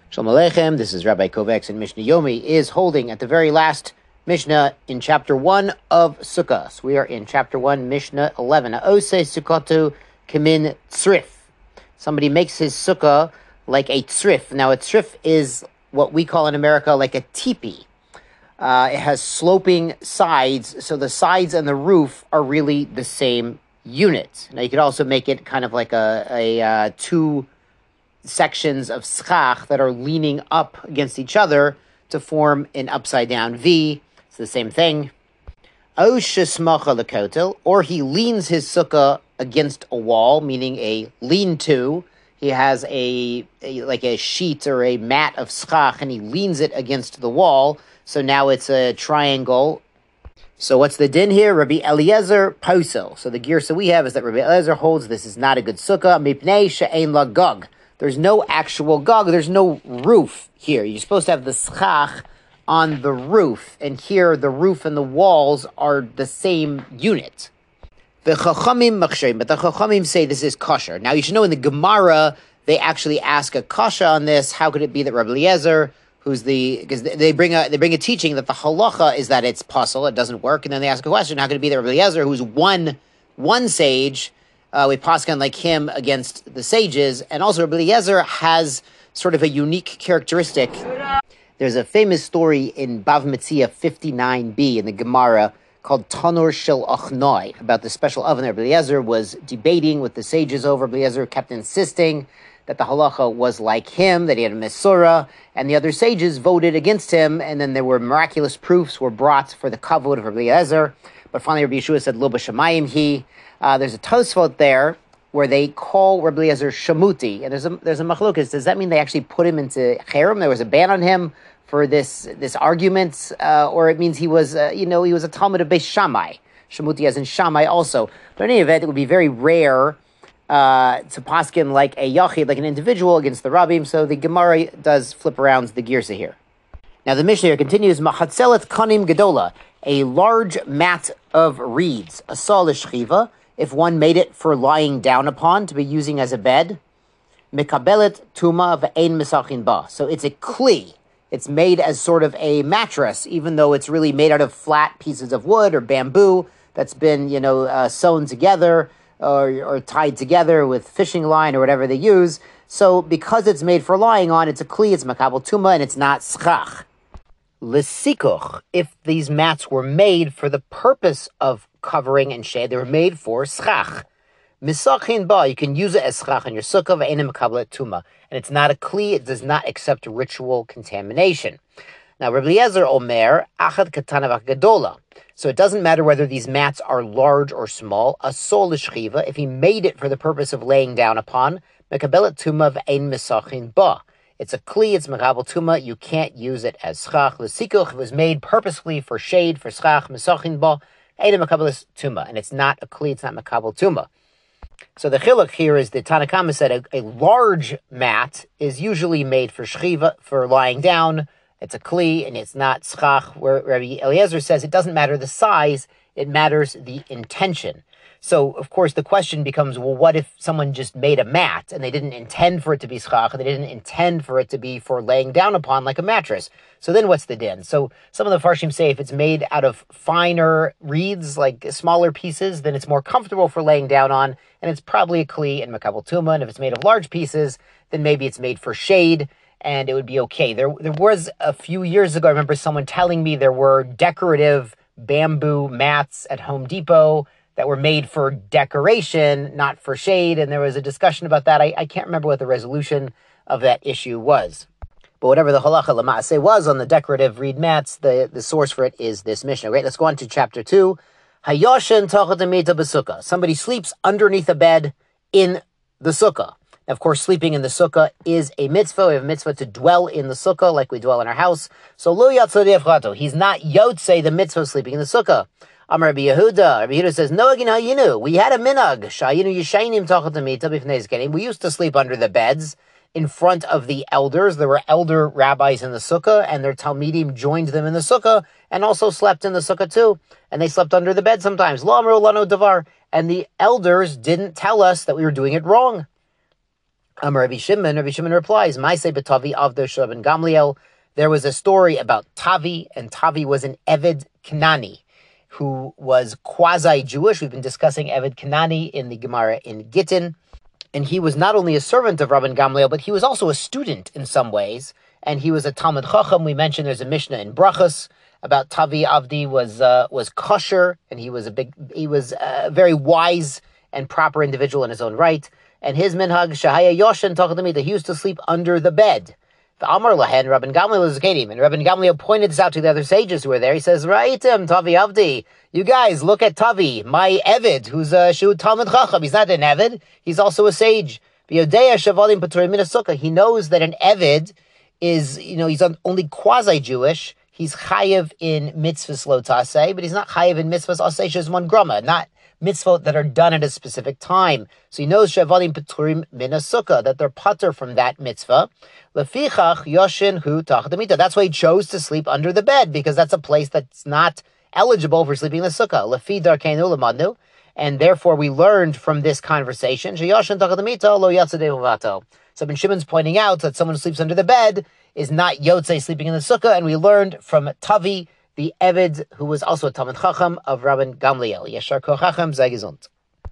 Shalom Aleichem, this is Rabbi Kovacs, and Mishnah Yomi is holding at the very last Mishnah in chapter 1 of Sukkah. So we are in chapter 1, Mishnah 11. Ose Sukkotu Kamin Tzrif. Somebody makes his sukkah like a tzrif. Now a tzrif is what we call in America like a teepee. It has sloping sides, so the sides and the roof are really the same unit. Now you could also make it kind of like a two sections of schach that are leaning up against each other to form an upside down V. It's the same thing. Or he leans his sukkah against a wall, meaning a lean-to. He has a sheet or a mat of schach, and he leans it against the wall. So now it's a triangle. So what's the din here? Rabbi Eliezer posel. So the girsa we have is that Rabbi Eliezer holds this is not a good sukkah. Mipnei she'ein la gog. There's no actual gog. There's no roof here. You're supposed to have the schach on the roof. And here, the roof and the walls are the same unit. The Chachamim machsherim, but the Chachamim say this is kosher. Now, you should know in the Gemara, they actually ask a kasha on this. How could it be that Rabbi Eliezer, because they bring a teaching that the halacha is that it's pasul, it doesn't work, and then they ask a question, how could it be that Rabbi Eliezer, who's one sage, we paskan like him against the sages, and also Rabbi Eliezer has sort of a unique characteristic. There's a famous story in Bav Metzia 59b in the Gemara called Tanur Shel Achnoi about the special oven that Rabbi Eliezer was debating with the sages over. Rabbi Eliezer kept insisting that the halacha was like him, that he had a mesorah, and the other sages voted against him, and then there were miraculous proofs were brought for the kavod of Rabbi Eliezer. But finally Rabbi Yeshua said, Lo b'shamayim he. There's a Tosfot there where they call Rabbi Eliezer Shamuti, and there's a machlokas. Does that mean they actually put him into cherem? There was a ban on him for this argument, or it means he was he was a Talmud of Beis Shammai. Shamuti as in Shammai also. But in any event, it would be very rare to paskin like a yachid, like an individual against the rabbim. So the Gemara does flip around the girsa here. Now the Mishnah here continues, Machatzelet kanim gedola, a large mat of reeds, a asal l'shchiva, if one made it for lying down upon, to be using as a bed. Mekabelet tuma ve'ein misachin ba. So it's a kli. It's made as sort of a mattress, even though it's really made out of flat pieces of wood or bamboo that's been, sewn together or tied together with fishing line or whatever they use. So because it's made for lying on, it's a kli, it's makabel tuma, and it's not schach. L'sikuch, if these mats were made for the purpose of covering and shade, they were made for schach. Misachin ba, you can use it as schach on your sukkah, ve'enim makablet tuma. And it's not a kli, it does not accept ritual contamination. Now, Rabbi Eliezer omer, achad katana v'gadola. So it doesn't matter whether these mats are large or small. Asol l'shchiva, if he made it for the purpose of laying down upon, mekabelet tuma ve'ein misachin ba. It's a kli, it's makabel tuma, you can't use it as schach. L'sikuch, it was made purposely for shade, for schach, misachin ba, eina makabel tuma. And it's not a kli, it's not makabel tuma. So the chiluk here is the Tanna Kama said a large mat is usually made for shchiva, for lying down. It's a kli, and it's not schach, where Rabbi Eliezer says it doesn't matter the size, it matters the intention. So, of course, the question becomes, well, what if someone just made a mat and they didn't intend for it to be schach, and they didn't intend for it to be for laying down upon like a mattress? So then what's the din? So some of the farshim say if it's made out of finer reeds, like smaller pieces, then it's more comfortable for laying down on, and it's probably a kli and makabel tuma. And if it's made of large pieces, then maybe it's made for shade, and it would be okay. There was a few years ago, I remember someone telling me there were decorative bamboo mats at Home Depot that were made for decoration, not for shade, and there was a discussion about that. I can't remember what the resolution of that issue was. But whatever the halacha l'ma'aseh was on the decorative reed mats, the source for it is this Mishnah. Great, let's go on to chapter 2. Hayoshen tachat hamita b'sukkah. Somebody sleeps underneath a bed in the sukkah. Now, of course, sleeping in the sukkah is a mitzvah. We have a mitzvah to dwell in the sukkah like we dwell in our house. So lo yatzodei avchato. He's not yotzei the mitzvah of sleeping in the sukkah. Amar Rabbi Yehuda. Rabbi Yehuda says, no, hayinu. We had a minhag. Shayinu yishainim tachat hamita b'fnei zkenim. We used to sleep under the beds in front of the elders. There were elder rabbis in the sukkah, and their talmidim joined them in the sukkah, and also slept in the sukkah too. And they slept under the bed sometimes. Lo amru lano davar. And the elders didn't tell us that we were doing it wrong. Rabbi Shimon replies, Maaseh b'Tavi avdo shel Rabban Gamliel. There was a story about Tavi, and Tavi was an Eved Kanani who was quasi-Jewish. We've been discussing Eved Kanani in the Gemara in Gittin. And he was not only a servant of Rabban Gamliel, but he was also a student in some ways. And he was a Talmud Chacham. We mentioned there's a Mishnah in Brachos about Tavi Avdi was kosher, and he was a very wise and proper individual in his own right. And his minhag Shahaya Yoshen talking to me that he used to sleep under the bed. The Amar Lahen, Rabban Gamliel was Kadim, and Rabban Gamliel pointed this out to the other sages who were there. He says, Ra'itim, Tavi Avdi. You guys, look at Tavi, my Eved, who's a Shu Talmud Chacham. He's not an Eved, he's also a sage. He knows that an Eved is, he's only quasi-Jewish. He's chayev in mitzvahs lo taseh, but he's not chayev in mitzvahs aseh shezman grama, not mitzvot that are done at a specific time. So he knows shevadim peturim min sukkah, that they're patur from that mitzvah. Lefichach yoshin hu tachat hamita. That's why he chose to sleep under the bed, because that's a place that's not eligible for sleeping in the sukkah. Lefi darkeinu lemadnu, and therefore we learned from this conversation sheyoshin tachat hamita lo yatzadei uvato. So Ben Shimon's pointing out that someone who sleeps under the bed is not Yotzei sleeping in the sukkah, and we learned from Tavi, the Eved, who was also a Talmud Chacham of Rabban Gamliel. Yeshar Koch Chacham, sei gesund.